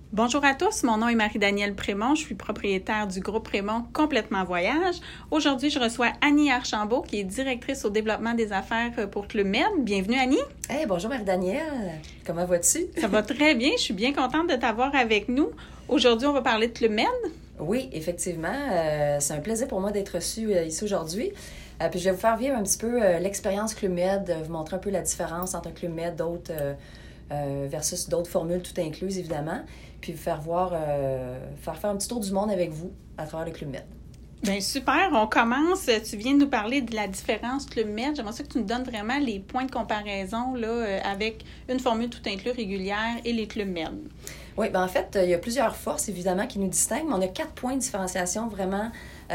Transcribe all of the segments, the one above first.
Bonjour à tous, mon nom est Marie-Danielle Prémont, je suis propriétaire du groupe Prémont Complètement Voyage. Aujourd'hui, je reçois Annie Archambault, qui est directrice au développement des affaires pour Club Med. Bienvenue Annie. Hey, bonjour Marie-Danielle, comment vas-tu? Ça va très bien, je suis bien contente de t'avoir avec nous. Aujourd'hui, on va parler de Club Med. Oui, effectivement, c'est un plaisir pour moi d'être reçue ici aujourd'hui. Puis je vais vous faire vivre un petit peu l'expérience Club Med, vous montrer un peu la différence entre un Club Med d'autres versus d'autres formules tout incluses, évidemment. Puis vous faire faire un petit tour du monde avec vous à travers le Club Med. Bien, super. On commence. Tu viens de nous parler de la différence Club Med. J'aimerais ça que tu nous donnes vraiment les points de comparaison là, avec une formule tout inclus régulière et les Club Med. Oui, bien en fait, il y a plusieurs forces, évidemment, qui nous distinguent, mais on a 4 points de différenciation vraiment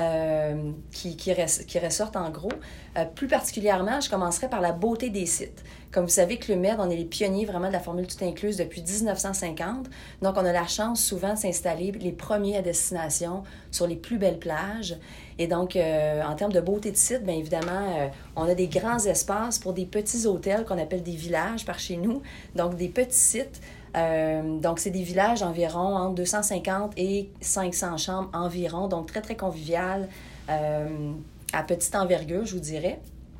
qui ressortent en gros. Plus particulièrement, je commencerai par la beauté des sites. Comme vous savez, Club Med, on est les pionniers vraiment de la formule tout incluse depuis 1950. Donc, on a la chance souvent de s'installer les premiers à destination sur les plus belles plages. Et donc, en termes de beauté de site, bien évidemment, on a des grands espaces pour des petits hôtels qu'on appelle des villages par chez nous. Donc, des petits sites. Donc, c'est des villages environ entre 250 et 500 chambres environ, donc très, très convivial, à petite envergure, je vous dirais.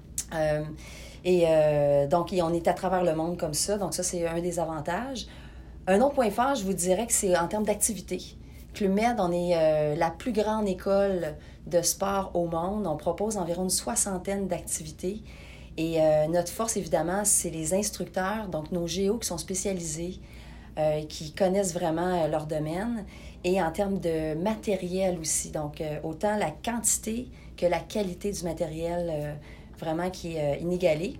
Donc, on est à travers le monde comme ça, donc ça, c'est un des avantages. Un autre point fort, je vous dirais que c'est en termes d'activité. Club Med, on est la plus grande école de sport au monde. On propose environ une 60aine d'activités. Et notre force, évidemment, c'est les instructeurs, donc nos géos qui sont spécialisés, qui connaissent vraiment leur domaine, et en termes de matériel aussi. Donc, autant la quantité que la qualité du matériel vraiment qui est inégalée.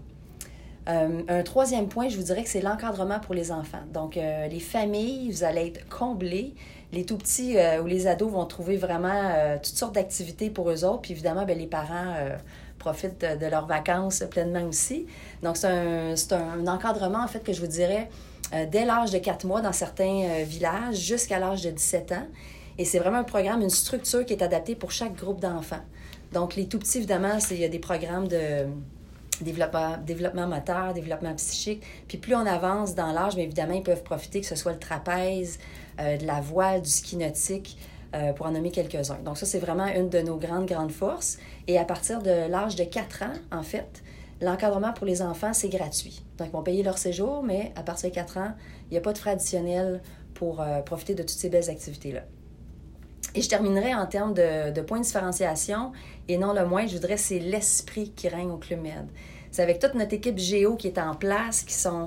Un troisième point, je vous dirais que c'est l'encadrement pour les enfants. Donc, les familles, vous allez être comblés. Les tout-petits ou les ados vont trouver vraiment toutes sortes d'activités pour eux autres. Puis évidemment, bien, les parents profitent de leurs vacances pleinement aussi. Donc, c'est un encadrement, en fait, que je vous dirais dès l'âge de 4 mois dans certains villages jusqu'à l'âge de 17 ans. Et c'est vraiment un programme, une structure qui est adaptée pour chaque groupe d'enfants. Donc, les tout-petits, évidemment, il y a des programmes de développement moteur, développement psychique. Puis plus on avance dans l'âge, bien évidemment, ils peuvent profiter, que ce soit le trapèze, de la voile, du ski nautique, pour en nommer quelques-uns. Donc ça, c'est vraiment une de nos grandes forces. Et à partir de l'âge de 4 ans, en fait, l'encadrement pour les enfants, c'est gratuit. Donc, ils vont payer leur séjour, mais à partir de 4 ans, il n'y a pas de frais additionnels pour profiter de toutes ces belles activités-là. Et je terminerai en termes de points de différenciation, et non le moins, je voudrais, c'est l'esprit qui règne au Club Med. C'est avec toute notre équipe géo qui est en place,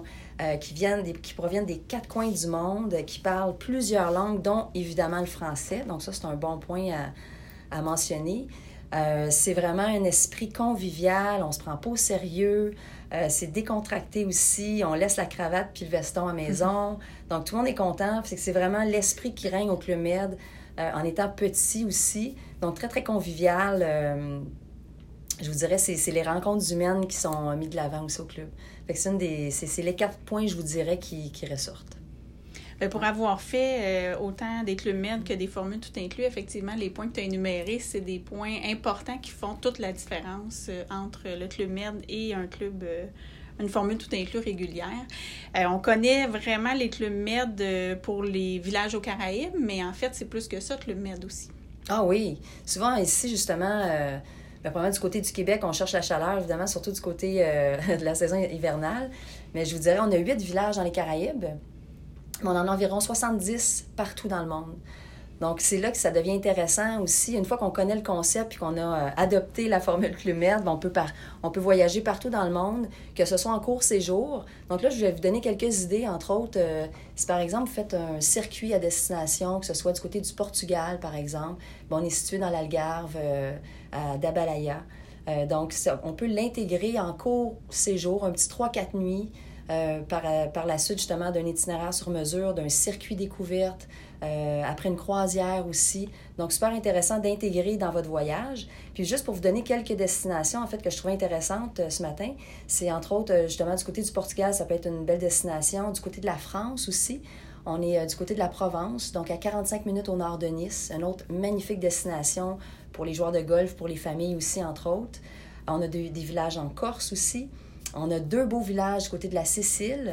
qui proviennent des 4 coins du monde, qui parlent plusieurs langues, dont évidemment le français. Donc ça, c'est un bon point à mentionner. C'est vraiment un esprit convivial, on se prend pas au sérieux, c'est décontracté aussi, on laisse la cravate puis le veston à maison. Donc tout le monde est content, c'est vraiment l'esprit qui règne au Club Med, en étant petit aussi, donc très, très convivial. Je vous dirais, c'est les rencontres humaines qui sont mises de l'avant aussi au club. Fait que c'est les 4 points, je vous dirais, qui ressortent. Bien, pour avoir fait autant des Club Med que des formules tout inclus, effectivement, les points que tu as énumérés, c'est des points importants qui font toute la différence entre le Club Med et un club, une formule tout inclus régulière. On connaît vraiment les Club Med pour les villages aux Caraïbes, mais en fait, c'est plus que ça, Club Med aussi. Ah oui! Souvent, ici, justement, probablement du côté du Québec, on cherche la chaleur, évidemment, surtout du côté de la saison hivernale. Mais je vous dirais, on a 8 villages dans les Caraïbes. Mais on en a environ 70 partout dans le monde. Donc, c'est là que ça devient intéressant aussi. Une fois qu'on connaît le concept et qu'on a adopté la formule Club Med, on peut voyager partout dans le monde, que ce soit en court séjour. Donc là, je vais vous donner quelques idées. Entre autres, si par exemple, vous faites un circuit à destination, que ce soit du côté du Portugal, par exemple, on est situé dans l'Algarve, à Dabalaya. Donc, on peut l'intégrer en court séjour, un petit 3-4 nuits, par la suite, justement, d'un itinéraire sur mesure, d'un circuit découverte, après une croisière aussi. Donc, super intéressant d'intégrer dans votre voyage. Puis, juste pour vous donner quelques destinations, en fait, que je trouvais intéressantes ce matin, c'est entre autres, justement, du côté du Portugal, ça peut être une belle destination. Du côté de la France aussi, on est du côté de la Provence, donc à 45 minutes au nord de Nice, une autre magnifique destination pour les joueurs de golf, pour les familles aussi, entre autres. On a des villages en Corse aussi. On a 2 beaux villages du côté de la Sicile,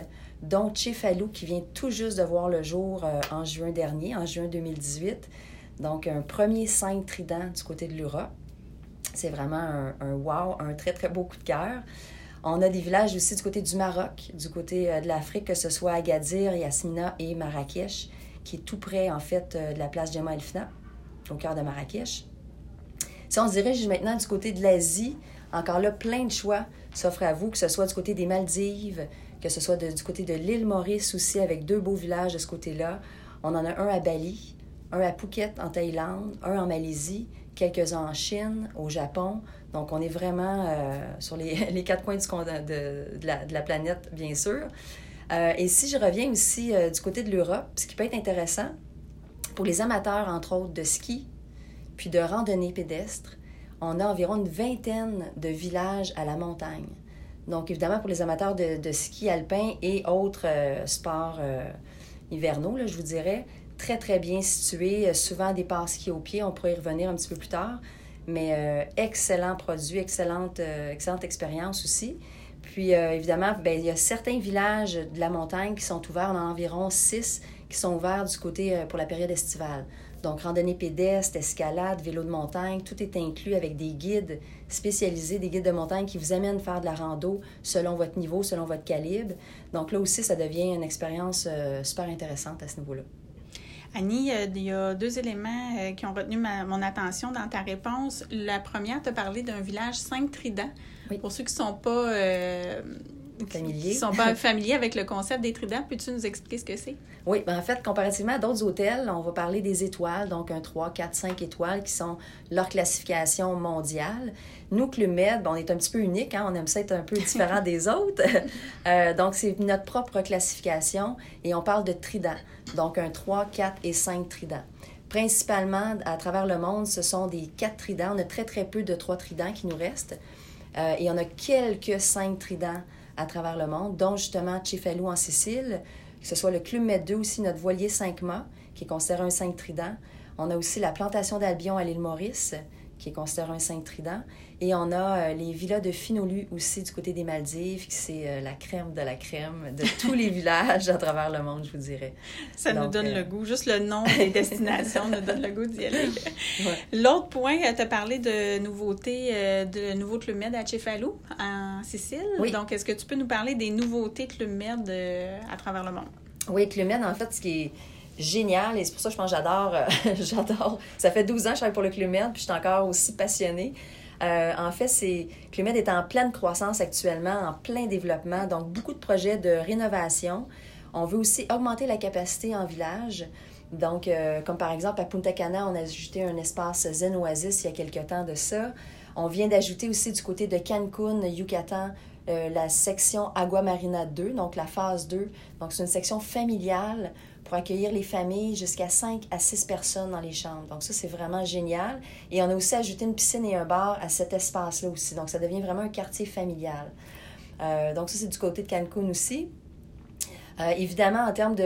dont Cefalù, qui vient tout juste de voir le jour en juin dernier, en juin 2018. Donc, un premier 5 tridents du côté de l'Ura. C'est vraiment un wow, un très, très beau coup de cœur. On a des villages aussi du côté du Maroc, du côté de l'Afrique, que ce soit Agadir, Yasmina et Marrakech, qui est tout près, en fait, de la place Jemaa el-Fna, au cœur de Marrakech. Si on se dirige maintenant du côté de l'Asie, encore là, plein de choix s'offrent à vous, que ce soit du côté des Maldives, que ce soit du côté de l'île Maurice aussi, avec 2 beaux villages de ce côté-là. On en a un à Bali, un à Phuket en Thaïlande, un en Malaisie, quelques-uns en Chine, au Japon. Donc, on est vraiment sur les 4 coins de la planète, bien sûr. Et si je reviens aussi du côté de l'Europe, ce qui peut être intéressant, pour les amateurs, entre autres, de ski, puis de randonnée pédestre, on a environ une 20aine de villages à la montagne. Donc, évidemment, pour les amateurs de ski alpin et autres sports hivernaux, là, je vous dirais, très, très bien situés, souvent des passes ski au pied, on pourrait y revenir un petit peu plus tard, mais excellent produit, excellente expérience aussi. Puis, évidemment, bien, il y a certains villages de la montagne qui sont ouverts, on en a environ 6 qui sont ouverts du côté pour la période estivale. Donc, randonnée pédestre, escalade, vélo de montagne, tout est inclus avec des guides spécialisés, des guides de montagne qui vous amènent faire de la rando selon votre niveau, selon votre calibre. Donc, là aussi, ça devient une expérience super intéressante à ce niveau-là. Annie, il y a 2 éléments qui ont retenu mon attention dans ta réponse. La première, tu as parlé d'un village 5 tridents. Oui. Pour ceux qui ne sont pas familiers avec le concept des tridents, peux-tu nous expliquer ce que c'est? Oui, bien en fait, comparativement à d'autres hôtels, on va parler des étoiles, donc 3, 4, 5 étoiles qui sont leur classification mondiale. Nous, Club Med, on est un petit peu unique, hein? On aime ça être un peu différent des autres. Donc, c'est notre propre classification et on parle de tridents, donc 3, 4 et 5 tridents. Principalement, à travers le monde, ce sont des 4 tridents. On a très, très peu de 3 tridents qui nous restent. Et on a quelques 5 tridents à travers le monde, dont justement Cefalù en Sicile, que ce soit le Club Med 2 aussi, notre voilier 5 mâts, qui est considéré un 5 trident. On a aussi la plantation d'Albion à l'île Maurice, qui est considéré un 5 trident. Et on a les villas de Finolu aussi du côté des Maldives, qui c'est la crème de la crème de tous les villages à travers le monde, je vous dirais. Ça nous donne le goût. Juste le nom des destinations nous donne le goût d'y aller. Ouais. L'autre point, tu as parlé de nouveautés, de nouveaux Club Med à Cefalù, en Sicile. Oui. Donc, est-ce que tu peux nous parler des nouveautés Club Med à travers le monde? Oui, Club Med, en fait, ce qui est génial, et c'est pour ça que je pense que j'adore. Ça fait 12 ans que je travaille pour le Club Med, puis je suis encore aussi passionnée. En fait, Club Med est en pleine croissance actuellement, en plein développement, donc beaucoup de projets de rénovation. On veut aussi augmenter la capacité en village. Donc, comme par exemple, à Punta Cana, on a ajouté un espace Zen Oasis il y a quelques temps de ça. On vient d'ajouter aussi du côté de Cancun, Yucatan, la section Agua Marina 2, donc la phase 2. Donc, c'est une section familiale pour accueillir les familles jusqu'à 5 à 6 personnes dans les chambres. Donc ça, c'est vraiment génial. Et on a aussi ajouté une piscine et un bar à cet espace-là aussi. Donc ça devient vraiment un quartier familial. Donc ça, c'est du côté de Cancun aussi. Évidemment, en termes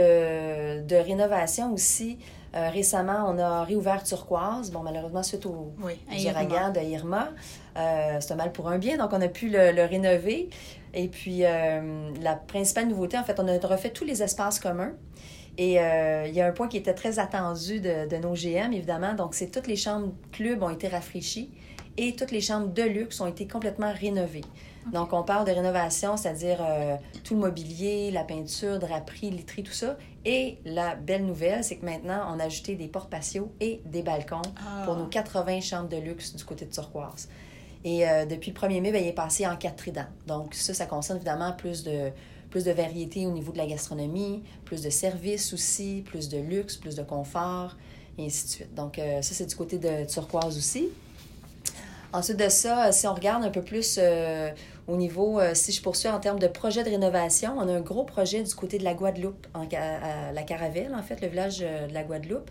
de rénovation aussi, récemment, on a réouvert Turquoise. Bon, malheureusement, suite aux ouragans de Irma. C'est un mal pour un bien, donc on a pu le rénover. Et puis, la principale nouveauté, en fait, on a refait tous les espaces communs. Et il y a un point qui était très attendu de nos GM, évidemment. Donc, c'est toutes les chambres club ont été rafraîchies et toutes les chambres de luxe ont été complètement rénovées. Okay. Donc, on parle de rénovation, c'est-à-dire tout le mobilier, la peinture, draperie, literie, tout ça. Et la belle nouvelle, c'est que maintenant, on a ajouté des portes patios et des balcons pour nos 80 chambres de luxe du côté de Turquoise. Et depuis le 1er mai, bien, il est passé en 4 tridents. Donc, ça concerne évidemment plus de variété au niveau de la gastronomie, plus de services aussi, plus de luxe, plus de confort, et ainsi de suite. Donc, ça, c'est du côté de Turquoise aussi. Ensuite de ça, si on regarde un peu plus au niveau, si je poursuis en termes de projet de rénovation, on a un gros projet du côté de la Guadeloupe, à la Caravelle, en fait, le village de la Guadeloupe.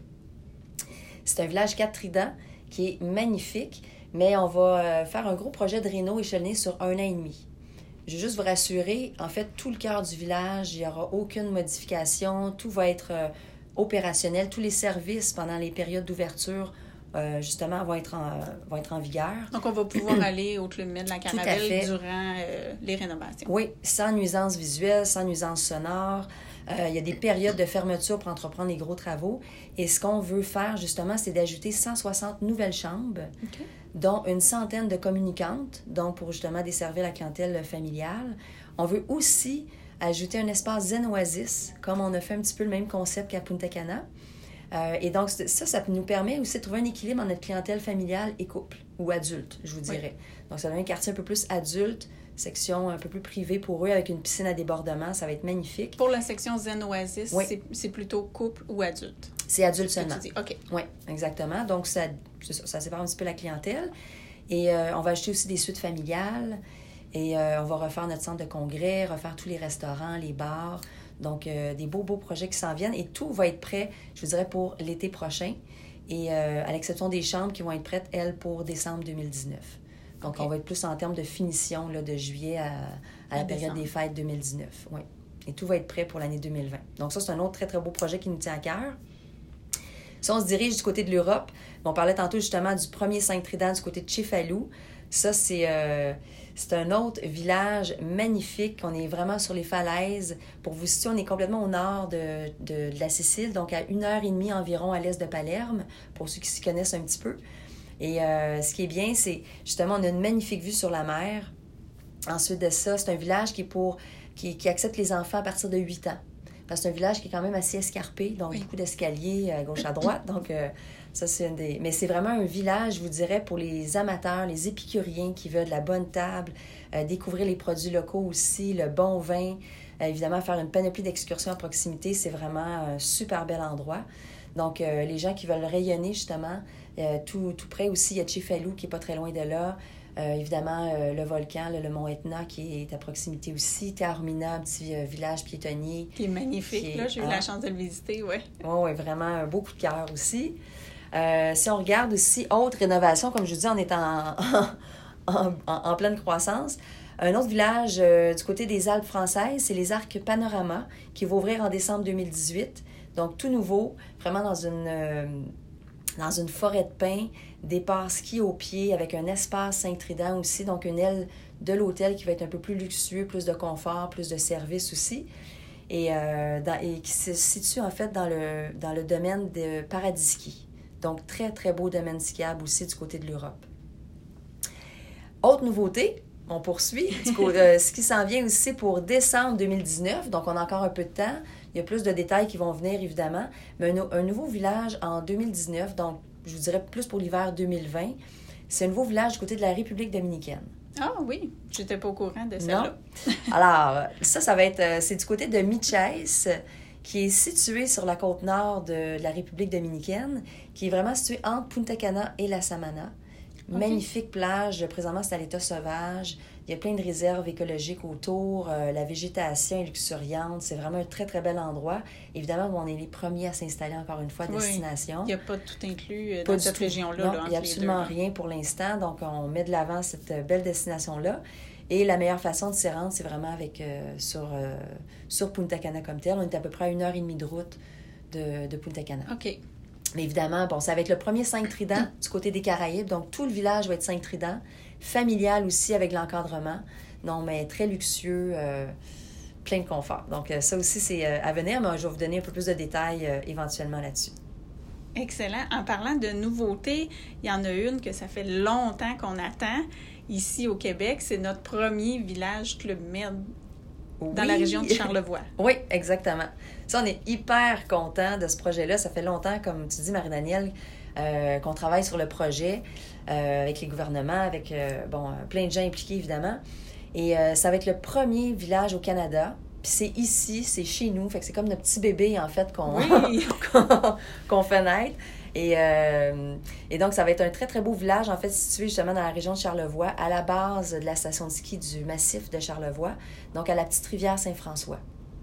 C'est un village 4 tridents qui est magnifique, mais on va faire un gros projet de réno échelonné sur 1 an et demi. Je veux juste vous rassurer, en fait, tout le cœur du village, il n'y aura aucune modification, tout va être opérationnel. Tous les services pendant les périodes d'ouverture justement, vont être en vigueur. Donc, on va pouvoir aller au Club Med de la Caravelle durant les rénovations. Oui, sans nuisance visuelle, sans nuisance sonore. Il y a des périodes de fermeture pour entreprendre les gros travaux. Et ce qu'on veut faire, justement, c'est d'ajouter 160 nouvelles chambres, dont une centaine de communicantes, donc pour justement desservir la clientèle familiale. On veut aussi ajouter un espace Zen Oasis, comme on a fait un petit peu le même concept qu'à Punta Cana. Et donc, ça nous permet aussi de trouver un équilibre entre notre clientèle familiale et couple, ou adulte, je vous dirais. Donc, ça donne un quartier un peu plus adulte, section un peu plus privée pour eux, avec une piscine à débordement. Ça va être magnifique. Pour la section Zen Oasis, c'est plutôt couple ou adulte? C'est adulte seulement. OK. Oui, exactement. Donc, ça sépare un petit peu la clientèle. Et on va ajouter aussi des suites familiales. Et on va refaire notre centre de congrès, refaire tous les restaurants, les bars. Donc, des beaux projets qui s'en viennent. Et tout va être prêt, je vous dirais, pour l'été prochain. Et à l'exception des chambres qui vont être prêtes, elles, pour décembre 2019. Donc, on va être plus en termes de finition là, de juillet à la période des fêtes 2019. Oui. Et tout va être prêt pour l'année 2020. Donc, ça, c'est un autre très, très beau projet qui nous tient à cœur. Si on se dirige du côté de l'Europe, on parlait tantôt justement du premier Saint-Trident du côté de Cefalù. Ça, c'est un autre village magnifique. On est vraiment sur les falaises. Pour vous situer, on est complètement au nord de la Sicile, donc à 1h30 environ à l'est de Palerme, pour ceux qui s'y connaissent un petit peu. Et ce qui est bien, c'est justement, on a une magnifique vue sur la mer. Ensuite de ça, c'est un village qui accepte les enfants à partir de 8 ans. Parce que c'est un village qui est quand même assez escarpé, donc beaucoup d'escaliers à gauche à droite. Donc, ça, c'est une des... Mais c'est vraiment un village, je vous dirais, pour les amateurs, les épicuriens qui veulent de la bonne table, découvrir les produits locaux aussi, le bon vin, évidemment, faire une panoplie d'excursions à proximité. C'est vraiment un super bel endroit. Donc, les gens qui veulent rayonner, justement, tout près aussi, il y a Cefalù qui n'est pas très loin de là. Évidemment, le volcan, le mont Etna qui est à proximité aussi. Taormina, un petit village piétonnier. Qui est magnifique, là. J'ai eu la chance de le visiter, oui. Oui, vraiment un beau coup de cœur aussi. Si on regarde aussi, autre rénovation, comme je vous dis, on est en pleine croissance. Un autre village du côté des Alpes françaises, c'est les Arcs Panorama, qui va ouvrir en décembre 2018. Donc, tout nouveau, vraiment dans une forêt de pins, des parcs ski au pied avec un espace Saint-Trident aussi, donc une aile de l'hôtel qui va être un peu plus luxueux, plus de confort, plus de service aussi, et qui se situe en fait dans le domaine de Paradis Ski. Donc, très, très beau domaine skiable aussi du côté de l'Europe. Autre nouveauté, on poursuit. Ce qui s'en vient aussi pour décembre 2019, donc on a encore un peu de temps. Il y a plus de détails qui vont venir, évidemment. Mais un nouveau village en 2019, donc je vous dirais plus pour l'hiver 2020, c'est un nouveau village du côté de la République dominicaine. Ah oui, j'étais pas au courant de celle-là. Alors, ça va être... c'est du côté de Miches, qui est situé sur la côte nord de la République dominicaine, qui est vraiment situé entre Punta Cana et la Samana. Magnifique plage. Présentement, c'est à l'état sauvage. Il y a plein de réserves écologiques autour. La végétation est luxuriante. C'est vraiment un très, très bel endroit. Évidemment, on est les premiers à s'installer, encore une fois, à destination. Il n'y a pas tout inclus dans cette région-là. Non, il n'y a absolument rien pour l'instant. Donc, on met de l'avant cette belle destination-là. Et la meilleure façon de s'y rendre, c'est vraiment sur Punta Cana comme tel. On est à peu près à 1h30 de route de Punta Cana. OK. Mais évidemment, ça va être le premier Saint-Trident du côté des Caraïbes. Donc, tout le village va être Saint-Trident. Familial aussi, avec l'encadrement. Non, mais très luxueux, plein de confort. Donc, ça aussi, c'est à venir. Mais je vais vous donner un peu plus de détails éventuellement là-dessus. Excellent. En parlant de nouveautés, il y en a une que ça fait longtemps qu'on attend. Ici, au Québec, c'est notre premier village Club Med. Dans la région de Charlevoix. Oui, exactement. Ça, on est hyper contents de ce projet-là. Ça fait longtemps, comme tu dis, Marie-Danielle, qu'on travaille sur le projet avec les gouvernements, avec plein de gens impliqués, évidemment. Et ça va être le premier village au Canada. Puis c'est ici, c'est chez nous. Fait que c'est comme notre petit bébé, en fait, qu'on fait naître. Et donc, ça va être un très, très beau village, en fait, situé justement dans la région de Charlevoix, à la base de la station de ski du massif de Charlevoix, donc à la petite rivière Saint-François.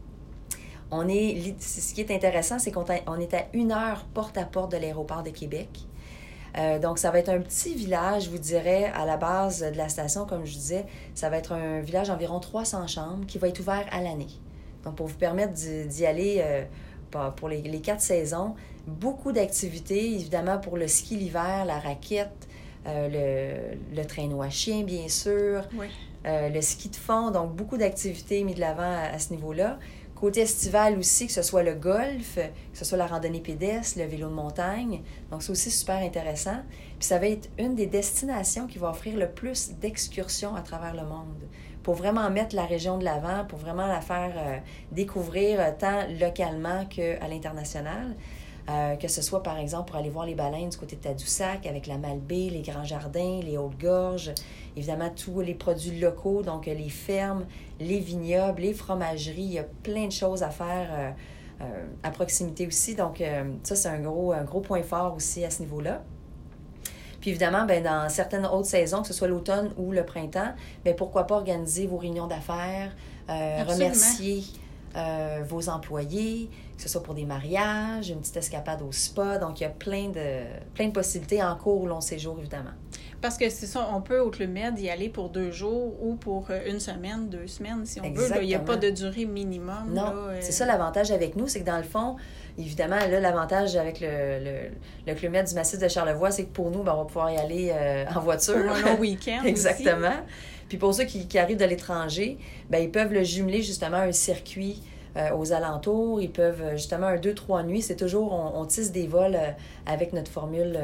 Ce qui est intéressant, c'est qu'on est à 1 heure porte-à-porte de l'aéroport de Québec. Donc, ça va être un petit village, je vous dirais, à la base de la station, comme je disais. Ça va être un village d'environ 300 chambres qui va être ouvert à l'année. Donc, pour vous permettre d'y aller pour les 4 saisons. Beaucoup d'activités, évidemment, pour le ski l'hiver, la raquette, le traîneau à chien, bien sûr, Oui. le ski de fond. Donc, beaucoup d'activités mis de l'avant à ce niveau-là. Côté estival aussi, que ce soit le golf, que ce soit la randonnée pédestre, le vélo de montagne. Donc, c'est aussi super intéressant. Puis, ça va être une des destinations qui va offrir le plus d'excursions à travers le monde pour vraiment mettre la région de l'avant, pour vraiment la faire découvrir tant localement qu'à l'international. Que ce soit, par exemple, pour aller voir les baleines du côté de Tadoussac, avec la Malbaie, les Grands Jardins, les Hautes-Gorges, évidemment, tous les produits locaux, donc les fermes, les vignobles, les fromageries. Il y a plein de choses à faire à proximité aussi. Donc, ça, c'est un gros point fort aussi à ce niveau-là. Puis évidemment, bien, dans certaines autres saisons, que ce soit l'automne ou le printemps, bien, pourquoi pas organiser vos réunions d'affaires, remercier vos employés, que ce soit pour des mariages, une petite escapade au spa. Donc, il y a plein de possibilités en cours ou long séjour, évidemment. Parce que c'est ça, on peut au Club Med y aller pour 2 jours ou pour 1 semaine, 2 semaines, si on Exactement. veut. Là, il n'y a pas de durée minimum. Non, là, c'est ça l'avantage avec nous, c'est que dans le fond, évidemment, là, l'avantage avec le Club Med du Massif de Charlevoix, c'est que pour nous, ben, on va pouvoir y aller en voiture. Pour un long week-end. Exactement. Aussi. Puis pour ceux qui arrivent de l'étranger, ben, ils peuvent le jumeler justement à un circuit aux alentours. Ils peuvent justement un 2-3 nuits. C'est toujours, on tisse des vols avec notre formule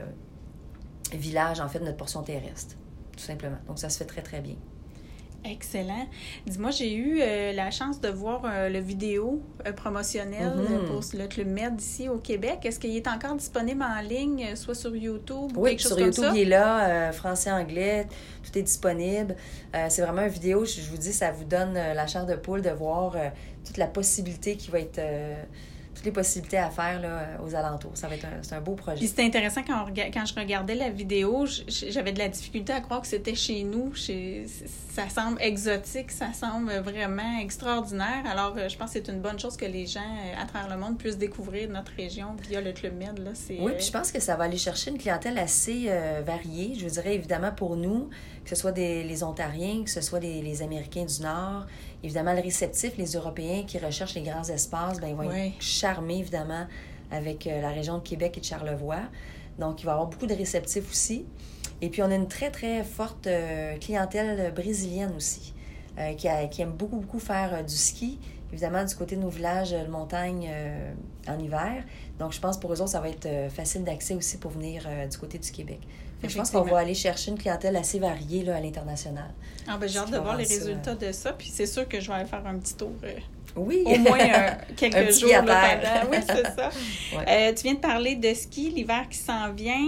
village, en fait, notre portion terrestre, tout simplement. Donc, ça se fait très, très bien. Excellent. Dis-moi, j'ai eu la chance de voir le vidéo promotionnel pour le Club Med ici au Québec. Est-ce qu'il est encore disponible en ligne, soit sur YouTube ou quelque chose comme ça? Oui, sur YouTube, il est là, français-anglais, tout est disponible. C'est vraiment une vidéo, je vous dis, ça vous donne la chair de poule de voir toute la possibilité qui va être... toutes les possibilités à faire là, aux alentours. Ça va être c'est un beau projet. Puis c'était intéressant quand je regardais la vidéo, j'avais de la difficulté à croire que c'était chez nous. Ça semble exotique, ça semble vraiment extraordinaire. Alors, je pense que c'est une bonne chose que les gens à travers le monde puissent découvrir notre région via le Club Med. Là. Oui, puis je pense que ça va aller chercher une clientèle assez variée. Je vous dirais évidemment pour nous, que ce soit les Ontariens, que ce soit les Américains du Nord, évidemment le réceptif, les Européens qui recherchent les grands espaces, bien, ils vont être charmés évidemment avec la région de Québec et de Charlevoix. Donc, il va y avoir beaucoup de réceptifs aussi. Et puis, on a une très, très forte clientèle brésilienne aussi, qui aime beaucoup, beaucoup faire du ski. Évidemment, du côté de nos villages de montagne en hiver. Donc, je pense pour eux autres, ça va être facile d'accès aussi pour venir du côté du Québec. Je pense qu'on va aller chercher une clientèle assez variée là, à l'international. Ah ben, j'ai hâte de voir les résultats de ça. Puis c'est sûr que je vais aller faire un petit tour. Oui. Au moins quelques jours là, pendant. Oui, c'est ça. Ouais. Tu viens de parler de ski, l'hiver qui s'en vient.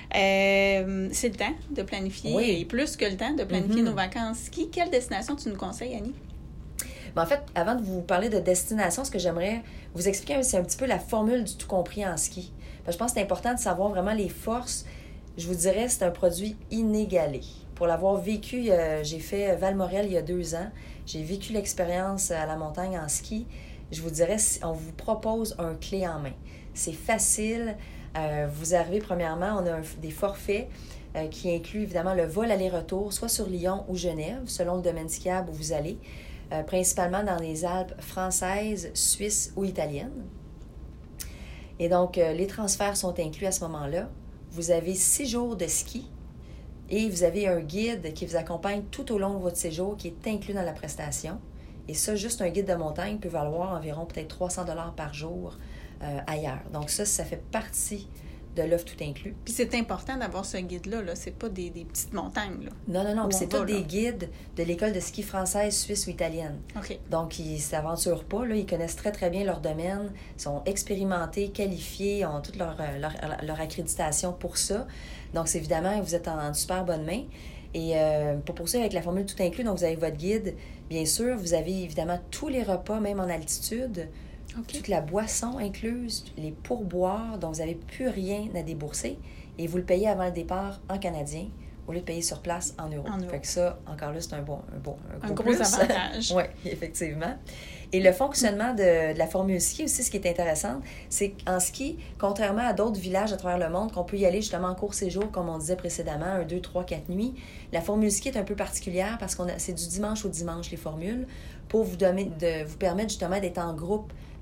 C'est le temps de planifier, et plus que le temps de planifier nos vacances ski. Quelle destination tu nous conseilles, Annie? Ben, en fait, avant de vous parler de destination, ce que j'aimerais vous expliquer, c'est un petit peu la formule du tout compris en ski. Je pense que c'est important de savoir vraiment les forces. Je vous dirais, c'est un produit inégalé. Pour l'avoir vécu, j'ai fait Val-Morel il y a 2 ans. J'ai vécu l'expérience à la montagne en ski. Je vous dirais, on vous propose un clé en main. C'est facile. Vous arrivez, premièrement, on a des forfaits qui incluent évidemment le vol aller-retour, soit sur Lyon ou Genève, selon le domaine skiable où vous allez, principalement dans les Alpes françaises, suisses ou italiennes. Et donc, les transferts sont inclus à ce moment-là. Vous avez 6 jours de ski et vous avez un guide qui vous accompagne tout au long de votre séjour qui est inclus dans la prestation. Et ça, juste un guide de montagne peut valoir environ peut-être 300 $ par jour ailleurs. Donc ça fait partie de l'offre tout inclus. Puis c'est important d'avoir ce guide-là. Là. C'est pas des petites montagnes. Là, non. Puis c'est tous des guides de l'école de ski française, suisse ou italienne. OK. Donc, ils ne s'aventurent pas. Là. Ils connaissent très, très bien leur domaine. Ils sont expérimentés, qualifiés, ont toute leur accréditation pour ça. Donc, c'est évidemment, vous êtes en super bonne main. Et pour poursuivre avec la formule tout inclus, donc vous avez votre guide. Bien sûr, vous avez évidemment tous les repas, même en altitude. Okay. Toute la boisson incluse, les pourboires, donc vous n'avez plus rien à débourser et vous le payez avant le départ en canadien au lieu de payer sur place en euros. Fait que ça, encore là, c'est un gros avantage. Oui, effectivement. Et le fonctionnement de la formule ski aussi, ce qui est intéressant, c'est qu'en ski, contrairement à d'autres villages à travers le monde, qu'on peut y aller justement en court séjour, comme on disait précédemment, 1, 2, 3, 4 nuits, la formule ski est un peu particulière parce que c'est du dimanche au dimanche, les formules, pour vous permettre justement d'être en groupe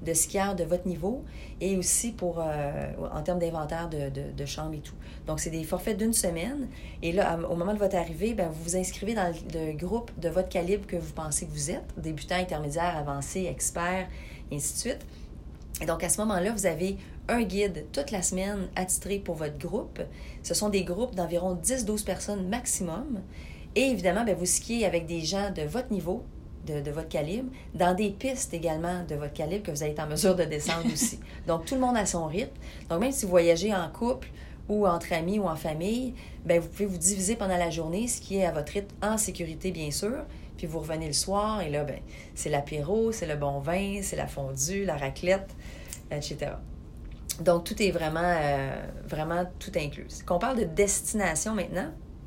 de skieurs de votre niveau et aussi en termes d'inventaire de chambres et tout. Donc, c'est des forfaits d'une semaine. Et là, au moment de votre arrivée, bien, vous vous inscrivez dans le groupe de votre calibre que vous pensez que vous êtes, débutant, intermédiaire, avancé, expert, et ainsi de suite. Et donc, à ce moment-là, vous avez un guide toute la semaine attitré pour votre groupe. Ce sont des groupes d'environ 10-12 personnes maximum. Et évidemment, bien, vous skiez avec des gens de votre niveau, de votre calibre, dans des pistes également de votre calibre que vous allez être en mesure de descendre aussi. Donc, tout le monde a son rythme. Donc, même si vous voyagez en couple ou entre amis ou en famille, bien, vous pouvez vous diviser pendant la journée, skier à votre rythme en sécurité, bien sûr. Puis vous revenez le soir et là, bien, c'est l'apéro, c'est le bon vin, c'est la fondue, la raclette, etc. Donc, tout est vraiment tout inclus. Qu'on parle de destination maintenant,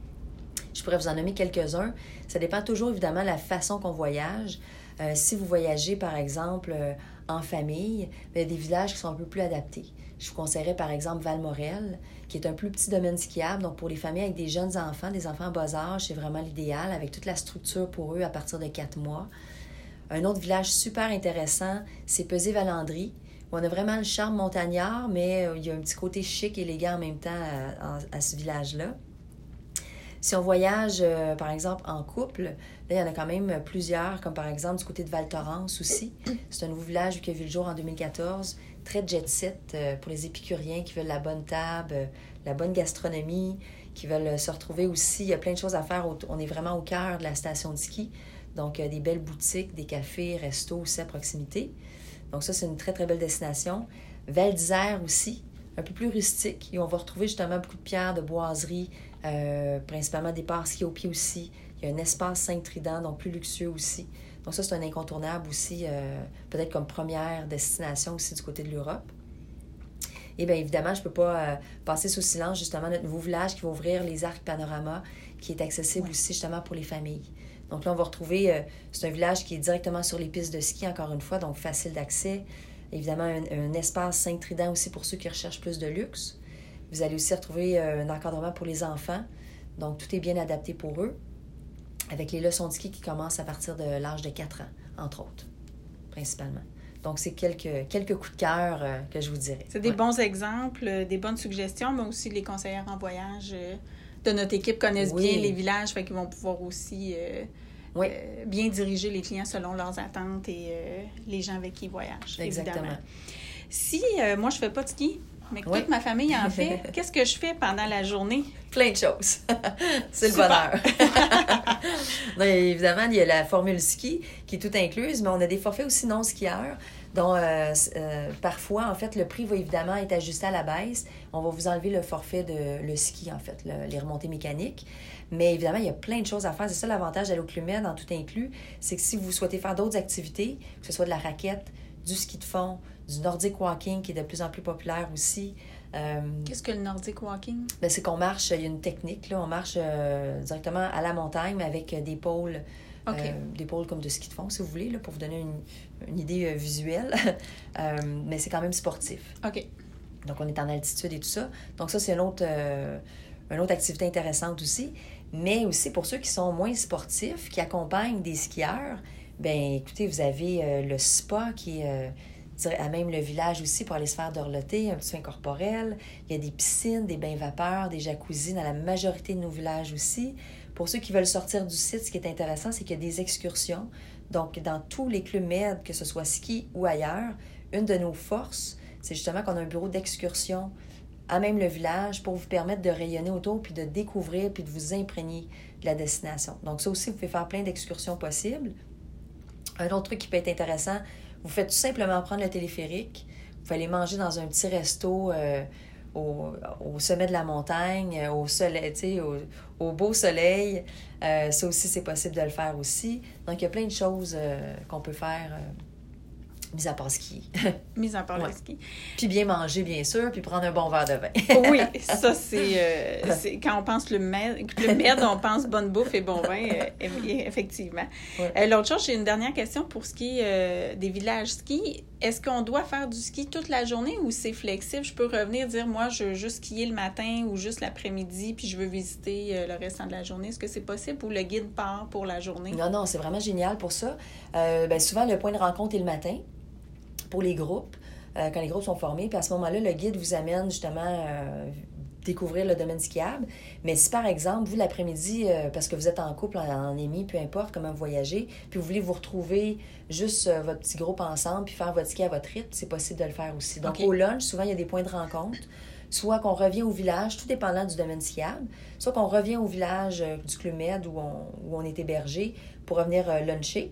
je pourrais vous en nommer quelques-uns. Ça dépend toujours, évidemment, de la façon qu'on voyage. Si vous voyagez, par exemple, en famille, il y a des villages qui sont un peu plus adaptés. Je vous conseillerais, par exemple, Val-Morel, qui est un plus petit domaine skiable. Donc, pour les familles avec des jeunes enfants, des enfants en bas âge, c'est vraiment l'idéal, avec toute la structure pour eux à partir de 4 mois. Un autre village super intéressant, c'est Pesé-Valandry, où on a vraiment le charme montagnard, mais il y a un petit côté chic et élégant en même temps à ce village-là. Si on voyage, par exemple, en couple, là, il y en a quand même plusieurs, comme par exemple du côté de Val-Thorens aussi. C'est un nouveau village qui a vu le jour en 2014, très jet-set pour les épicuriens qui veulent la bonne table, la bonne gastronomie, qui veulent se retrouver aussi. Il y a plein de choses à faire. On est vraiment au cœur de la station de ski. Donc, des belles boutiques, des cafés, restos aussi à proximité. Donc, ça, c'est une très, très belle destination. Val d'Isère aussi, un peu plus rustique. Et on va retrouver justement beaucoup de pierres, de boiseries, principalement des parcs ski au pied aussi. Il y a un espace Saint-Trident, donc plus luxueux aussi. Donc ça, c'est un incontournable aussi, peut-être comme première destination aussi du côté de l'Europe. Et bien évidemment, je ne peux pas passer sous silence justement notre nouveau village qui va ouvrir les Arcs Panorama, qui est accessible aussi justement pour les familles. Donc là, on va retrouver, c'est un village qui est directement sur les pistes de ski, encore une fois, donc facile d'accès. Évidemment, un espace Saint-Trident aussi pour ceux qui recherchent plus de luxe. Vous allez aussi retrouver un encadrement pour les enfants. Donc, tout est bien adapté pour eux, avec les leçons de ski qui commencent à partir de l'âge de 4 ans, entre autres, principalement. Donc, c'est quelques coups de cœur que je vous dirais. C'est des bons exemples, des bonnes suggestions, mais aussi les conseillères en voyage de notre équipe connaissent bien les villages, fait qu'ils vont pouvoir aussi bien diriger les clients selon leurs attentes et les gens avec qui ils voyagent. Exactement. Évidemment. Si moi, je fais pas de ski, mais que toute ma famille en fait, qu'est-ce que je fais pendant la journée? Plein de choses. C'est le bonheur. Donc, évidemment, il y a la formule ski qui est tout incluse, mais on a des forfaits aussi non-skieurs dont parfois, en fait, le prix va évidemment être ajusté à la baisse. On va vous enlever le forfait de le ski, en fait, les remontées mécaniques. Mais évidemment, il y a plein de choses à faire. C'est ça l'avantage d'Allô Club Med, en tout inclus, c'est que si vous souhaitez faire d'autres activités, que ce soit de la raquette, du ski de fond, du Nordic Walking qui est de plus en plus populaire aussi. Qu'est-ce que le Nordic Walking? Bien, c'est qu'on marche, il y a une technique, là, on marche directement à la montagne, mais avec des pôles, des pôles comme de ski de fond, si vous voulez, là, pour vous donner une idée visuelle. Mais c'est quand même sportif. OK. Donc, on est en altitude et tout ça. Donc, ça, c'est une autre activité intéressante aussi. Mais aussi, pour ceux qui sont moins sportifs, qui accompagnent des skieurs, bien, écoutez, vous avez le spa qui est à même le village aussi pour aller se faire dorloter, un petit soin corporel. Il y a des piscines, des bains vapeurs, des jacuzzis dans la majorité de nos villages aussi. Pour ceux qui veulent sortir du site, ce qui est intéressant, c'est qu'il y a des excursions. Donc, dans tous les clubs med, que ce soit ski ou ailleurs, une de nos forces, c'est justement qu'on a un bureau d'excursion à même le village pour vous permettre de rayonner autour, puis de découvrir, puis de vous imprégner de la destination. Donc, ça aussi, vous pouvez faire plein d'excursions possibles. Un autre truc qui peut être intéressant, vous faites tout simplement prendre le téléphérique, vous allez manger dans un petit resto au sommet de la montagne, au soleil, tu sais, au beau soleil. Ça aussi, c'est possible de le faire aussi. Donc, il y a plein de choses qu'on peut faire, mis à part ski. Mis à part le ski. Puis bien manger, bien sûr, puis prendre un bon verre de vin. Oui, ça, c'est quand on pense le med, on pense bonne bouffe et bon vin, effectivement. Ouais. L'autre chose, j'ai une dernière question pour ce qui est des villages ski. Est-ce qu'on doit faire du ski toute la journée ou c'est flexible? Je peux revenir dire, moi, je veux juste skier le matin ou juste l'après-midi, puis je veux visiter le restant de la journée. Est-ce que c'est possible ou le guide part pour la journée? Non, c'est vraiment génial pour ça. Souvent, le point de rencontre est le matin. pour les groupes, quand les groupes sont formés. Puis à ce moment-là, le guide vous amène justement découvrir le domaine skiable. Mais si, par exemple, vous, l'après-midi, parce que vous êtes en couple, en ami, peu importe comment vous voyagez, puis vous voulez vous retrouver juste votre petit groupe ensemble puis faire votre ski à votre rythme, c'est possible de le faire aussi. Donc, au lunch, souvent, il y a des points de rencontre. Soit qu'on revient au village, tout dépendant du domaine skiable, soit qu'on revient au village du Club Med où on est hébergé pour revenir luncher.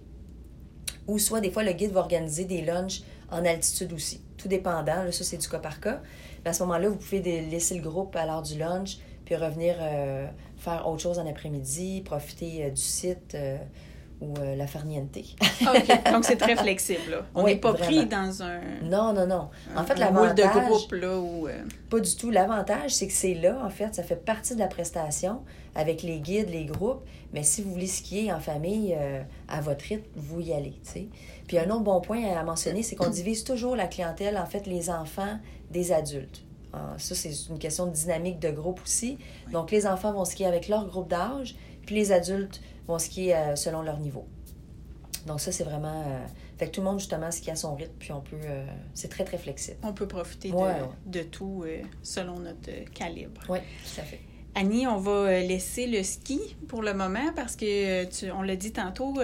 Ou soit, des fois, le guide va organiser des lunchs en altitude aussi. Tout dépendant, là, ça, c'est du cas par cas. Mais à ce moment-là, vous pouvez laisser le groupe à l'heure du lunch, puis revenir faire autre chose en après-midi, profiter du site ou la farniente. OK. Donc, c'est très flexible, là. On n'est pas vraiment pris dans un... Non. En fait, un moule de l'avantage... groupe, là, où... Pas du tout. L'avantage, c'est que c'est là, en fait, ça fait partie de la prestation avec les guides, les groupes. Mais si vous voulez skier en famille, à votre rythme, vous y allez, tu sais. Puis un autre bon point à mentionner, c'est qu'on divise toujours la clientèle, en fait, les enfants des adultes. Ça, c'est une question de dynamique de groupe aussi. Donc, les enfants vont skier avec leur groupe d'âge, puis les adultes vont skier selon leur niveau. Donc, ça, c'est vraiment... Fait que tout le monde, justement, skie à son rythme, puis on peut... c'est très, très flexible. On peut profiter de tout selon notre calibre. Oui, tout à fait. Annie, on va laisser le ski pour le moment parce que, on l'a dit tantôt,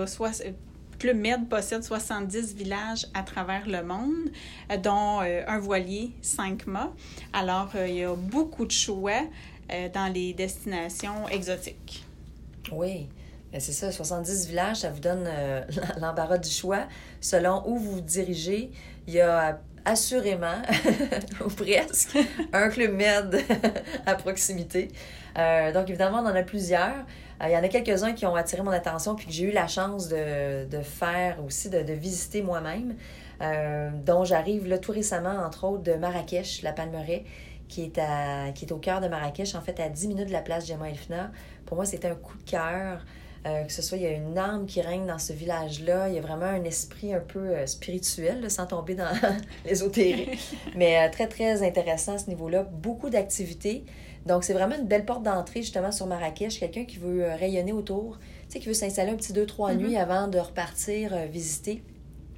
Club Med possède 70 villages à travers le monde, dont un voilier, 5 mâts. Alors, il y a beaucoup de choix dans les destinations exotiques. Oui, bien, c'est ça, 70 villages, ça vous donne l'embarras du choix. Selon où vous vous dirigez, il y a assurément, ou presque, un Club Med à proximité. Donc, évidemment, on en a plusieurs. Il y en a quelques-uns qui ont attiré mon attention puis que j'ai eu la chance de faire aussi, de visiter moi-même, dont j'arrive là, tout récemment, entre autres, de Marrakech, la Palmeraie, qui est au cœur de Marrakech, en fait, à 10 minutes de la place Jemaa El Fna. Pour moi, c'était un coup de cœur. Que ce soit, il y a une âme qui règne dans ce village-là. Il y a vraiment un esprit un peu spirituel, là, sans tomber dans l'ésotérie. Mais très, très intéressant à ce niveau-là. Beaucoup d'activités. Donc, c'est vraiment une belle porte d'entrée, justement, sur Marrakech. Quelqu'un qui veut rayonner autour, tu sais, qui veut s'installer un petit 2-3 nuits avant de repartir visiter.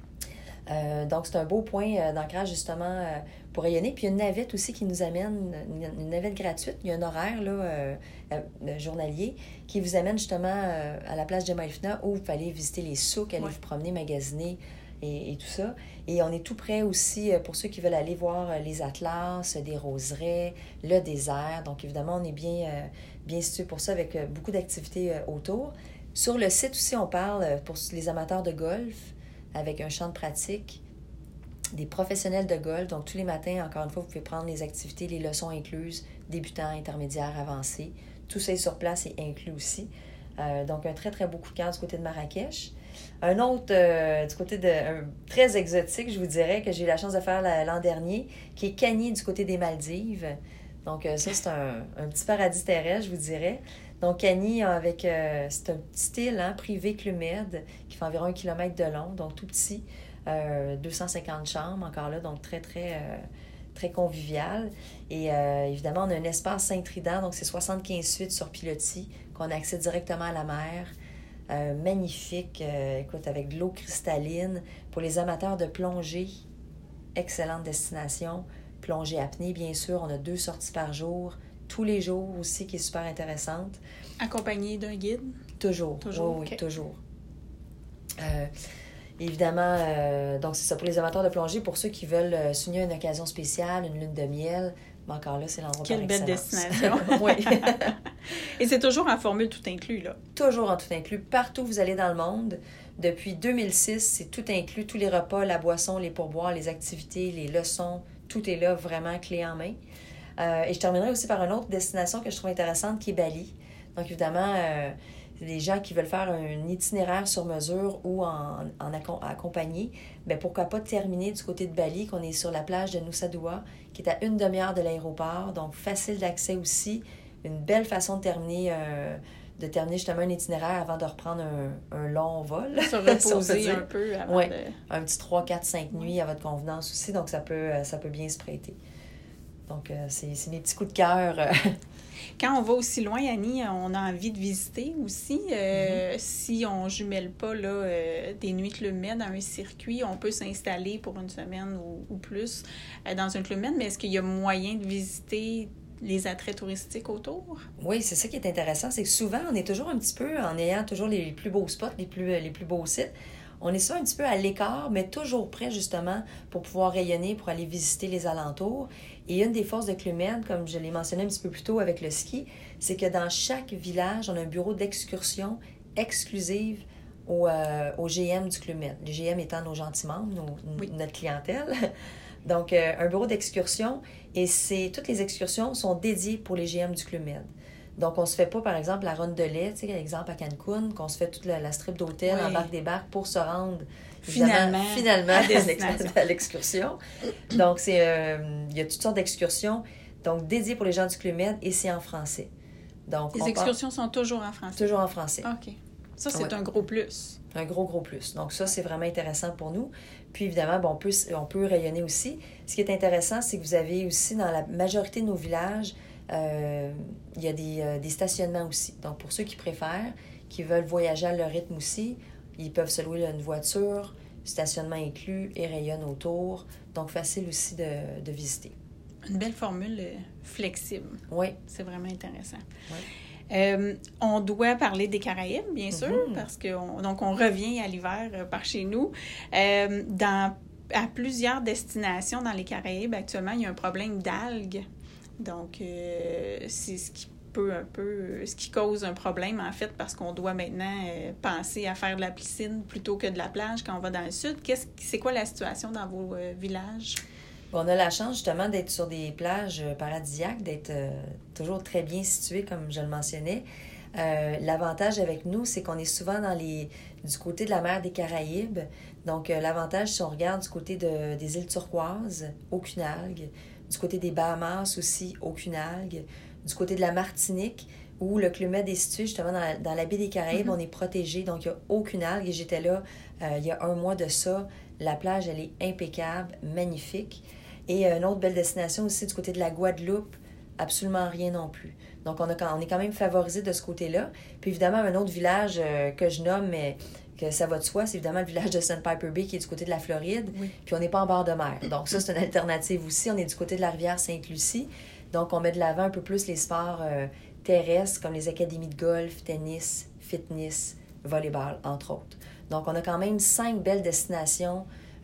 Donc, c'est un beau point d'ancrage, justement, pour rayonner. Puis, il y a une navette aussi qui nous amène, une navette gratuite. Il y a un horaire là, journalier qui vous amène, justement, à la place Jemaa El Fna où vous allez visiter les souks, aller vous promener, magasiner et tout ça. Et on est tout près aussi, pour ceux qui veulent aller voir les atlas, des roseraies, le désert. Donc, évidemment, on est bien situé pour ça avec beaucoup d'activités autour. Sur le site aussi, on parle pour les amateurs de golf, avec un champ de pratique, des professionnels de golf. Donc, tous les matins, encore une fois, vous pouvez prendre les activités, les leçons incluses, débutants, intermédiaires, avancés. Tout ça est sur place et inclus aussi. Donc, un très, très beau coup de cœur du côté de Marrakech. Un autre, du côté très exotique, je vous dirais, que j'ai eu la chance de faire l'an dernier, qui est Cagny du côté des Maldives. Donc, ça, c'est un petit paradis terrestre, je vous dirais. Donc, Cagny, c'est un petit île privé Club Med qui fait environ 1 kilomètre de long, donc tout petit, 250 chambres, encore là, donc très, très, très convivial. Et évidemment, on a un espace Saint-Trident, donc c'est 75 suites sur pilotis, qu'on a accès directement à la mer. Magnifique, écoute, avec de l'eau cristalline. Pour les amateurs de plongée, excellente destination. Plongée apnée, bien sûr, on a 2 sorties par jour. Tous les jours aussi, qui est super intéressante. Accompagné d'un guide? Toujours. Toujours? Oui, okay. Toujours. Évidemment, donc c'est ça pour les amateurs de plongée. Pour ceux qui veulent s'unir à une occasion spéciale, une lune de miel, mais encore là, c'est l'endroit par excellence. Quelle belle destination! Oui. Et c'est toujours en formule tout inclus, là? Toujours en tout inclus. Partout où vous allez dans le monde. Depuis 2006, c'est tout inclus. Tous les repas, la boisson, les pourboires, les activités, les leçons, tout est là, vraiment clé en main. Et je terminerai aussi par une autre destination que je trouve intéressante, qui est Bali. Donc, évidemment, les gens qui veulent faire un itinéraire sur mesure ou en accompagné, bien, pourquoi pas terminer du côté de Bali, qu'on est sur la plage de Nusa Dua, qui est à 1 demi-heure de l'aéroport, donc facile d'accès aussi. Une belle façon de terminer justement un itinéraire avant de reprendre un long vol. Se reposer un peu avant un petit 3, 4, 5 nuits à votre convenance aussi, donc ça peut bien se prêter. Donc, c'est mes petits coups de cœur. Quand on va aussi loin, Annie, on a envie de visiter aussi. Si on jumelle pas là, des nuits Club Med à un circuit, on peut s'installer pour une semaine ou plus dans un Club Med, mais est-ce qu'il y a moyen de visiter les attraits touristiques autour? Oui, c'est ça qui est intéressant, c'est que souvent, on est toujours un petit peu, en ayant toujours les plus beaux spots, les plus beaux sites, on est souvent un petit peu à l'écart, mais toujours prêt justement pour pouvoir rayonner, pour aller visiter les alentours. Et une des forces de Club Med, comme je l'ai mentionné un petit peu plus tôt avec le ski, c'est que dans chaque village, on a un bureau d'excursion exclusive au GM du Club Med. Les GM étant nos gentils membres, notre clientèle. Donc, un bureau d'excursion, et toutes les excursions sont dédiées pour les GM du Club Med. Donc, on ne se fait pas, par exemple, la ronde de lait, tu sais, par exemple, à Cancun, qu'on se fait toute la strip d'hôtel, embarque-débarque pour se rendre finalement à l'excursion. Donc, il y a toutes sortes d'excursions, donc dédiées pour les gens du Club Med, et c'est en français. Donc, les excursions sont toujours en français? Toujours en français. OK. Ça, c'est un gros plus. Un gros plus. Donc, ça, c'est vraiment intéressant pour nous. Puis, évidemment, bon, on peut rayonner aussi. Ce qui est intéressant, c'est que vous avez aussi, dans la majorité de nos villages, il y a des stationnements aussi. Donc, pour ceux qui préfèrent, qui veulent voyager à leur rythme aussi, ils peuvent se louer une voiture, stationnement inclus, et rayonnent autour. Donc, facile aussi de visiter. Une belle formule flexible. Oui. C'est vraiment intéressant. Oui. On doit parler des Caraïbes, bien sûr, parce qu'on revient à l'hiver par chez nous. À plusieurs destinations dans les Caraïbes, actuellement, il y a un problème d'algues. Donc, c'est ce qui cause un problème, en fait, parce qu'on doit maintenant penser à faire de la piscine plutôt que de la plage quand on va dans le sud. C'est quoi la situation dans vos villages? On a la chance, justement, d'être sur des plages paradisiaques, d'être toujours très bien situés, comme je le mentionnais. L'avantage avec nous, c'est qu'on est souvent du côté de la mer des Caraïbes. Donc, l'avantage, si on regarde du côté des îles Turquoises, aucune algue. Du côté des Bahamas aussi, aucune algue. Du côté de la Martinique, où le Club Med est situé justement dans la baie des Caraïbes, on est protégé, donc il n'y a aucune algue. Et j'étais là il y a un mois de ça. La plage, elle est impeccable, magnifique. Et une autre belle destination aussi du côté de la Guadeloupe, absolument rien non plus. Donc, on est quand même favorisé de ce côté-là. Puis évidemment, un autre village que je nomme, mais que ça va de soi, c'est évidemment le village de Sandpiper Bay qui est du côté de la Floride. Oui. Puis on n'est pas en bord de mer. Donc ça, c'est une alternative aussi. On est du côté de la rivière Sainte-Lucie. Donc, on met de l'avant un peu plus les sports terrestres comme les académies de golf, tennis, fitness, volleyball, entre autres. Donc, on a quand même 5-6 belles destinations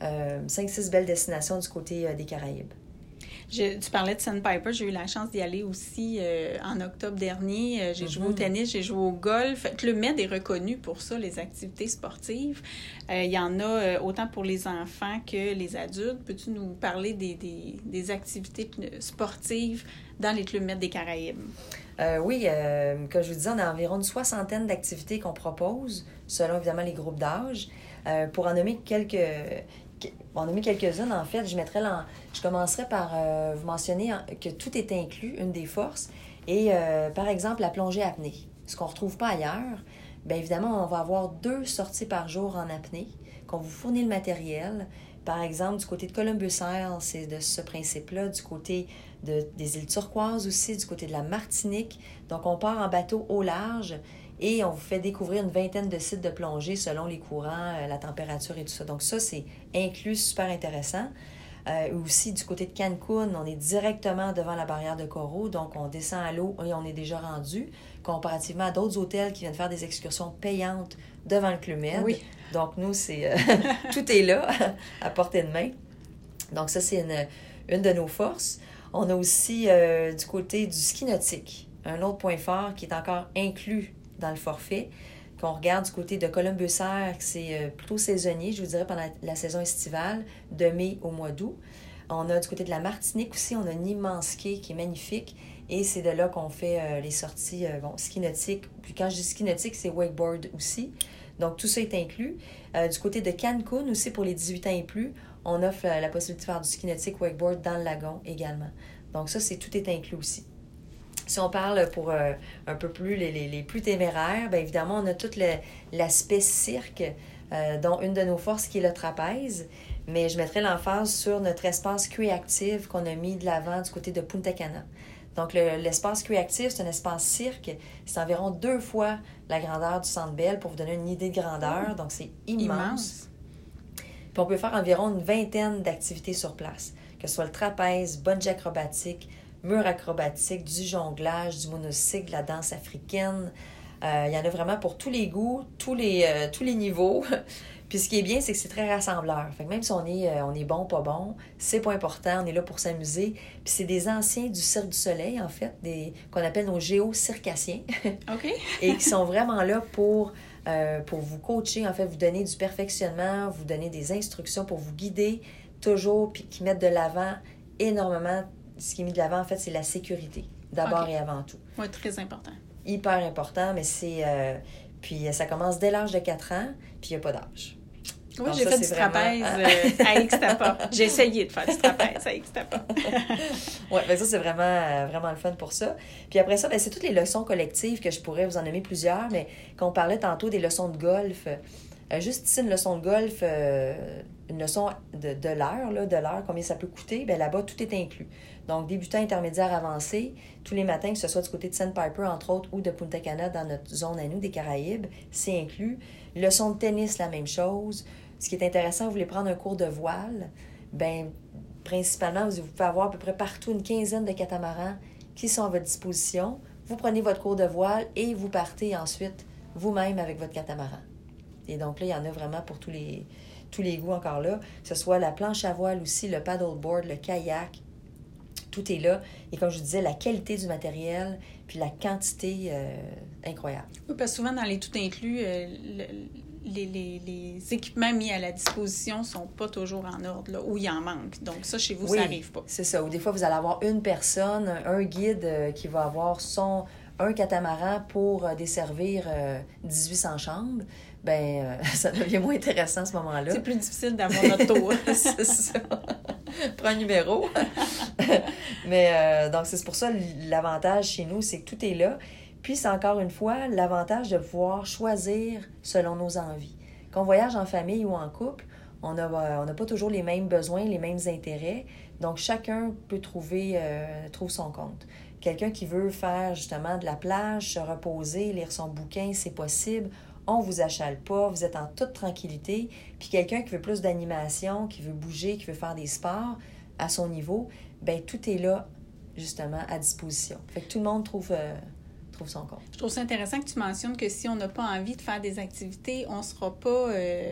du côté des Caraïbes. Tu parlais de Sandpiper, j'ai eu la chance d'y aller aussi en octobre dernier. J'ai joué au tennis, j'ai joué au golf. Le Med est reconnu pour ça, les activités sportives. Il y en a autant pour les enfants que les adultes. Peux-tu nous parler des activités sportives dans les Clubs Med des Caraïbes? Oui, comme je vous disais, on a environ une 60aine d'activités qu'on propose, selon évidemment les groupes d'âge. Pour en nommer quelques-unes, en fait, je commencerai par vous mentionner que tout est inclus, une des forces. Et par exemple, la plongée apnée, ce qu'on ne retrouve pas ailleurs, bien évidemment, on va avoir 2 sorties par jour en apnée, qu'on vous fournit le matériel. Par exemple, du côté de Columbus Isle, c'est de ce principe-là. Du côté des îles Turquoises aussi, du côté de la Martinique. Donc, on part en bateau au large et on vous fait découvrir une 20aine de sites de plongée selon les courants, la température et tout ça. Donc, ça, c'est inclus, super intéressant. Aussi, du côté de Cancun, on est directement devant la barrière de coraux. Donc, on descend à l'eau et on est déjà rendu, comparativement à d'autres hôtels qui viennent faire des excursions payantes devant le Club Med. Oui. Donc, nous, c'est tout est là, à portée de main. Donc, ça, c'est une de nos forces. On a aussi du côté du ski nautique, un autre point fort qui est encore inclus dans le forfait, qu'on regarde du côté de Columbus Air, c'est plutôt saisonnier, je vous dirais, pendant la saison estivale, de mai au mois d'août. On a du côté de la Martinique aussi, on a un immense quai qui est magnifique, et c'est de là qu'on fait les sorties ski nautique. Puis quand je dis ski nautique, c'est wakeboard aussi. Donc, tout ça est inclus. Du côté de Cancun aussi, pour les 18 ans et plus, on offre la possibilité de faire du ski nautique wakeboard dans le lagon également. Donc, ça, tout est inclus aussi. Si on parle pour un peu plus les plus téméraires, bien évidemment, on a tout l'aspect cirque, dont une de nos forces qui est le trapèze. Mais je mettrais l'emphase sur notre espace Creative qu'on a mis de l'avant du côté de Punta Cana. Donc, l'espace Creative, c'est un espace cirque. C'est environ 2 fois la grandeur du Centre Bell pour vous donner une idée de grandeur. Donc, c'est immense. Puis, on peut faire environ une 20aine d'activités sur place, que ce soit le trapèze, bungee acrobatique, mur acrobatique, du jonglage, du monocycle, la danse africaine. Il y en a vraiment pour tous les goûts, tous les niveaux. Puis ce qui est bien, c'est que c'est très rassembleur. Fait que même si on est bon, pas bon, c'est pas important, on est là pour s'amuser. Puis c'est des anciens du Cirque du Soleil, en fait, qu'on appelle nos géocircassiens. OK. Et qui sont vraiment là pour vous coacher, en fait, vous donner du perfectionnement, vous donner des instructions pour vous guider toujours, puis qui mettent de l'avant énormément. Ce qui est mis de l'avant, en fait, c'est la sécurité, d'abord et avant tout. Oui, très important. Hyper important, mais c'est... puis ça commence dès l'âge de 4 ans, puis il n'y a pas d'âge. Oui, j'ai fait du trapèze à Ixtapa. J'ai essayé de faire du trapèze à Ixtapa. Oui, bien ça, c'est vraiment le fun pour ça. Puis après ça, bien, c'est toutes les leçons collectives que je pourrais vous en nommer plusieurs, mais quand on parlait tantôt des leçons de golf, juste ici, une leçon de golf, une leçon de l'heure, combien ça peut coûter, bien là-bas, tout est inclus. Donc, débutant, intermédiaire, avancé, tous les matins, que ce soit du côté de Sandpiper, entre autres, ou de Punta Cana, dans notre zone à nous, des Caraïbes, c'est inclus. Leçon de tennis, la même chose. Ce qui est intéressant, vous voulez prendre un cours de voile, bien, principalement, vous pouvez avoir à peu près partout une 15aine de catamarans qui sont à votre disposition. Vous prenez votre cours de voile et vous partez ensuite vous-même avec votre catamaran. Et donc là, il y en a vraiment pour tous les goûts encore là, que ce soit la planche à voile aussi, le paddleboard, le kayak, tout est là. Et comme je vous disais, la qualité du matériel, puis la quantité incroyable. Oui, parce que souvent, dans les tout inclus, les équipements mis à la disposition ne sont pas toujours en ordre, là, ou il en manque. Donc ça, chez vous, ça n'arrive pas. C'est ça. Ou des fois, vous allez avoir une personne, un guide qui va avoir un catamaran pour desservir 1800 chambres. Bien, ça devient moins intéressant à ce moment-là. C'est plus difficile d'avoir notre tour. C'est ça. Prends un numéro. Mais donc, c'est pour ça, l'avantage chez nous, c'est que tout est là. Puis, c'est encore une fois l'avantage de pouvoir choisir selon nos envies. Quand on voyage en famille ou en couple, on n'a pas toujours les mêmes besoins, les mêmes intérêts. Donc, chacun peut trouve son compte. Quelqu'un qui veut faire justement de la plage, se reposer, lire son bouquin, c'est possible. On ne vous achale pas, vous êtes en toute tranquillité. Puis quelqu'un qui veut plus d'animation, qui veut bouger, qui veut faire des sports à son niveau, bien, tout est là, justement, à disposition. Fait que tout le monde trouve son compte. Je trouve ça intéressant que tu mentionnes que si on n'a pas envie de faire des activités, on ne sera pas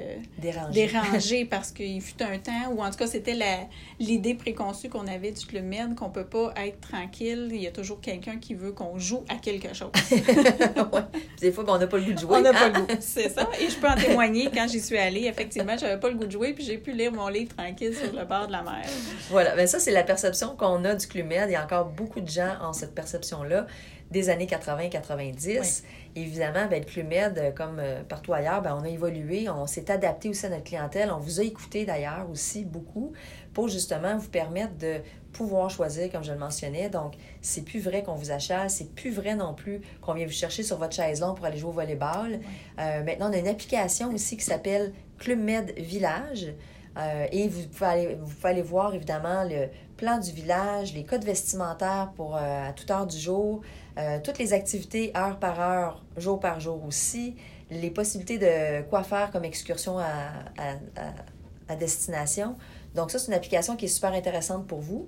dérangé parce qu'il fut un temps, ou en tout cas, c'était l'idée préconçue qu'on avait du Club Med, qu'on ne peut pas être tranquille. Il y a toujours quelqu'un qui veut qu'on joue à quelque chose. Ouais. Des fois, on n'a pas le goût de jouer. On n'a pas le goût, c'est ça. Et je peux en témoigner, quand j'y suis allée, effectivement, je n'avais pas le goût de jouer, puis j'ai pu lire mon livre tranquille sur le bord de la mer. Voilà, bien ça, c'est la perception qu'on a du Club Med. Il y a encore beaucoup de gens ont cette perception-là des années 80-90. Oui. Évidemment, bien, le Club Med, comme partout ailleurs, bien, on a évolué, on s'est adapté aussi à notre clientèle. On vous a écouté d'ailleurs aussi beaucoup pour justement vous permettre de pouvoir choisir, comme je le mentionnais. Donc, c'est plus vrai qu'on vous achale, c'est plus vrai non plus qu'on vient vous chercher sur votre chaise longue pour aller jouer au volleyball. Oui. Maintenant, on a une application aussi qui s'appelle Club Med Village. Et vous pouvez aller voir, évidemment, le plan du village, les codes vestimentaires pour à toute heure du jour, toutes les activités heure par heure, jour par jour aussi, les possibilités de quoi faire comme excursion à destination. Donc ça, c'est une application qui est super intéressante pour vous.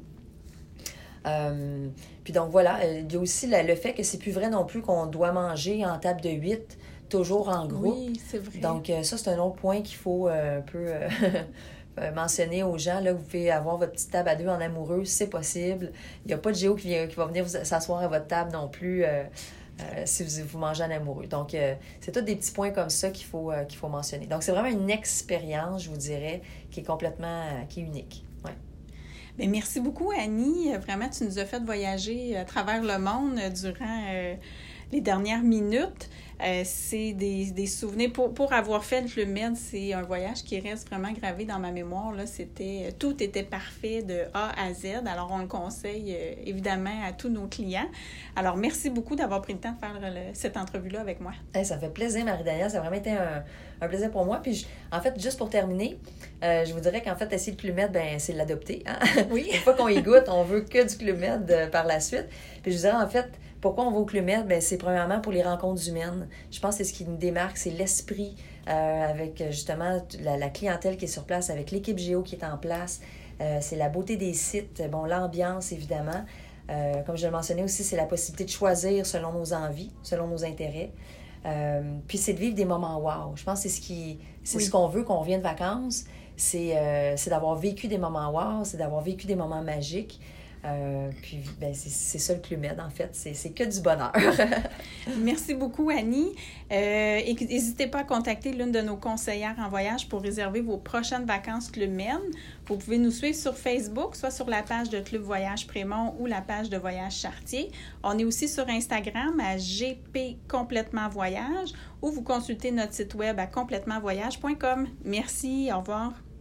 Puis donc voilà, il y a aussi le fait que c'est plus vrai non plus qu'on doit manger en table de 8, toujours en groupe. Oui, c'est vrai. Donc ça, c'est un autre point qu'il faut un peu mentionner aux gens. Là, vous pouvez avoir votre petite table à 2 en amoureux, c'est possible. Il n'y a pas de géo qui va venir s'asseoir à votre table non plus si vous mangez en amoureux. Donc, c'est tous des petits points comme ça qu'il faut mentionner. Donc, c'est vraiment une expérience, je vous dirais, qui est unique. Ouais. Bien, merci beaucoup, Annie. Vraiment, tu nous as fait voyager à travers le monde durant les dernières minutes. C'est des souvenirs. Pour avoir fait le Club Med, c'est un voyage qui reste vraiment gravé dans ma mémoire. Là. Tout était parfait de A à Z. Alors, on le conseille évidemment à tous nos clients. Alors, merci beaucoup d'avoir pris le temps de faire cette entrevue-là avec moi. Ça me fait plaisir, Marie-Danielle. Ça a vraiment été un plaisir pour moi. Puis, en fait, juste pour terminer, je vous dirais qu'en fait, essayer le Club Med, c'est l'adopter. Hein? Oui. Une fois qu'on y goûte, on veut que du Club Med par la suite. Puis, je vous dirais, en fait, pourquoi on va au Club Med? C'est premièrement pour les rencontres humaines. Je pense que c'est ce qui nous démarque, c'est l'esprit avec justement la clientèle qui est sur place, avec l'équipe Géo qui est en place. C'est la beauté des sites, l'ambiance évidemment. Comme je le mentionnais aussi, c'est la possibilité de choisir selon nos envies, selon nos intérêts. Puis c'est de vivre des moments wow. Je pense que c'est ce qu'on veut quand on vient de vacances. C'est d'avoir vécu des moments wow, c'est d'avoir vécu des moments magiques. Puis, c'est ça le Club Med, en fait. C'est que du bonheur. Merci beaucoup, Annie. Et n'hésitez pas à contacter l'une de nos conseillères en voyage pour réserver vos prochaines vacances Club Med. Vous pouvez nous suivre sur Facebook, soit sur la page de Club Voyage Prémont ou la page de Voyage Chartier. On est aussi sur Instagram à GP Complètement Voyage ou vous consultez notre site web à completementvoyage.com. Merci, au revoir.